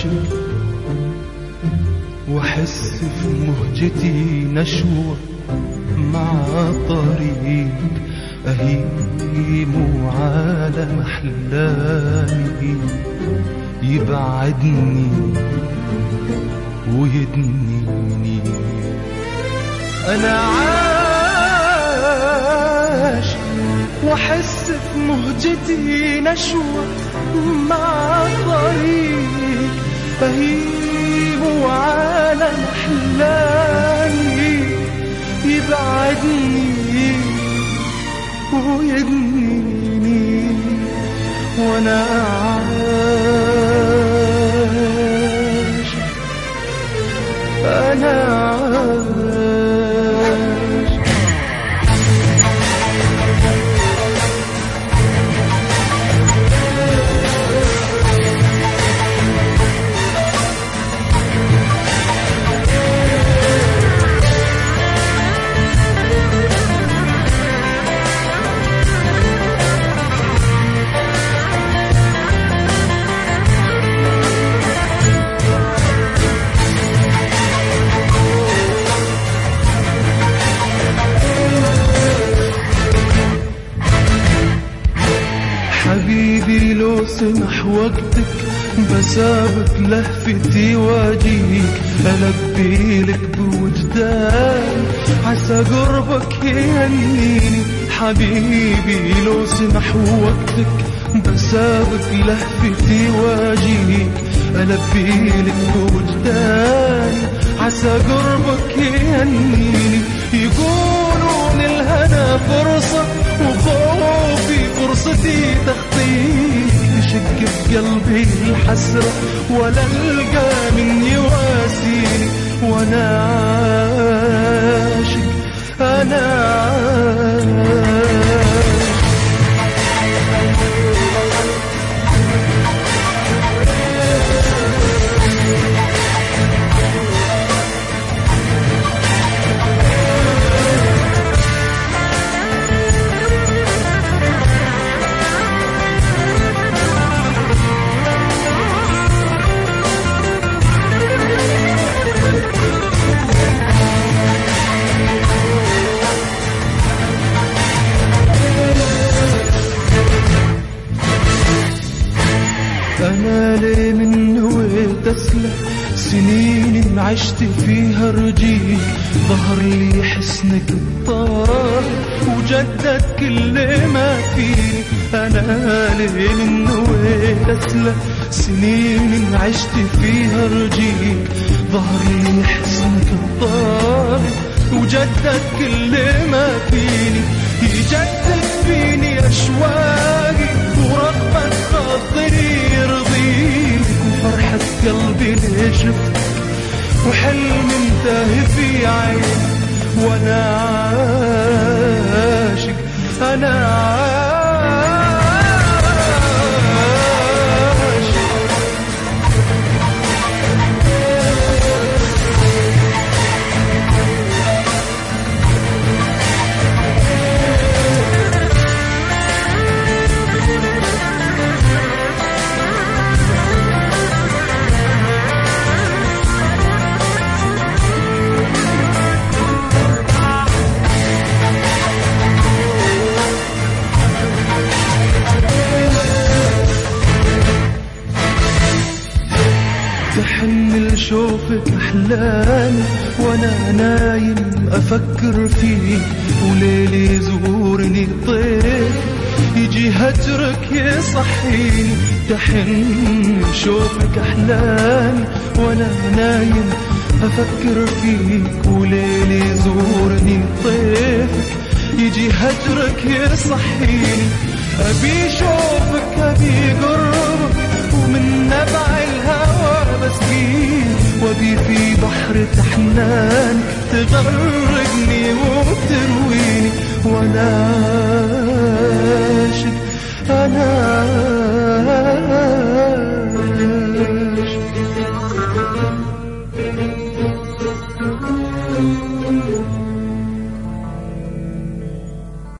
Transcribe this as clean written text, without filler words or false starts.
واحس في مهجتي نشوة مع طريق أهيم وعالم أحلامي يبعدني ويدنيني. أنا عاش واحس في مهجتي نشوة مع طريق أهيم وعالم أحلامي يبعدني ويدنيني. وانا عايش انا عايش. حبيبي لو سمح وقتك بسابق لهفتي واجيك ألبي لك بوجدان عسى قربك يهنيني. حبيبي لو سمح وقتك بسابق لهفتي واجيك ألبي لك بوجدان عسى قربك يهنيني. يقولون الهنا فرصة وخوفي فرصتي تخطيك تشق بقلبي الحسرة ولا القى من يواسيني. وانا عاشق انا أنا لي من نويت أسلك سنين عشت فيها رجيك ظهر لي حسنك الطاهر وجدد كل ما فيني. أنا لي من نويت أسلك سنين عشت فيها رجيك ظهر لي حسنك الطاهر وجدد كل ما فيني. يجدد فيني أشواقي ورغبة خاطري يرضيك وفرحة قلبي اللي شفتك وحلم انتهي في عيني. وانا عاشق انا عاشق. تحن لشوفك أحلامي وانا نايم أفكر فيك وليلي يزورني طيف يجي هجرك يصحيني. تحن لشوفك أحلامي وانا نايم أفكر فيك وليلي يزورني طيفك يجي هجرك يصحيني. أبي شوفك أبي قربك ومن نبع الهوى بسقيك وبي في بحر تحنانك تغرقني وترويني. وانا